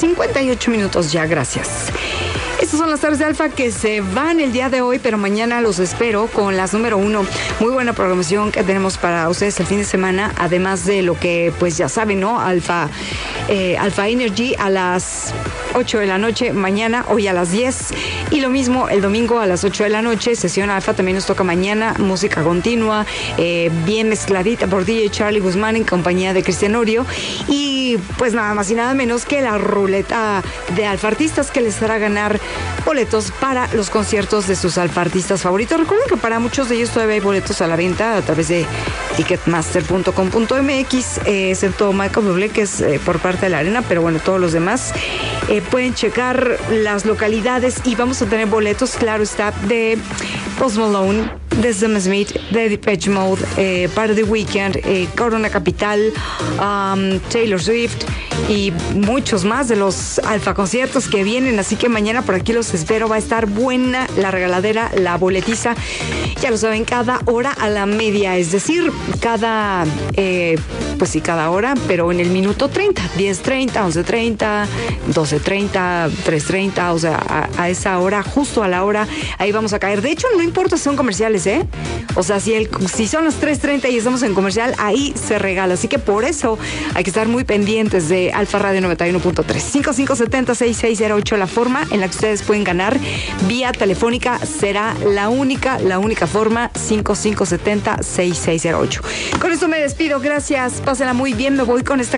58 minutos ya, gracias. Estas son las tardes de Alfa que se van el día de hoy, pero mañana los espero con las número 1. Muy buena programación que tenemos para ustedes el fin de semana, además de lo que pues ya saben, ¿no? Alfa Energy a las 8 de la noche mañana, hoy a las 10. Y lo mismo el domingo a las 8 de la noche, sesión Alfa también nos toca mañana, música continua, bien mezcladita por DJ Charlie Guzmán en compañía de Cristian Orio. Y pues nada más y nada menos que la ruleta de alfartistas que les hará ganar boletos para los conciertos de sus alfartistas favoritos. Recuerden que para muchos de ellos todavía hay boletos a la venta a través de ticketmaster.com.mx, excepto Michael Bublé, que es por parte de la arena, pero bueno, todos los demás pueden checar las localidades y vamos a tener boletos, claro está, de Post Malone, de Sam Smith, de Depeche Mode, para The Weeknd, Corona Capital, Taylor Swift y muchos más de los alfa conciertos que vienen, así que mañana por aquí los espero. Va a estar buena la regaladera, la boletiza, ya lo saben, cada hora a la media, es decir, cada hora, pero en el minuto 30, 10:30, 11:30, 12:30, 3:30, o sea, a esa hora, justo a la hora, ahí vamos a caer. De hecho, no importa si son comerciales, o sea, si son las 3:30 y estamos en comercial, ahí se regala, así que por eso hay que estar muy pendientes de Alfa Radio 91.3. 5570-6608, la forma en la que ustedes pueden ganar vía telefónica será la única forma, 5570-6608. Con esto me despido, gracias, pásenla muy bien, me voy con esta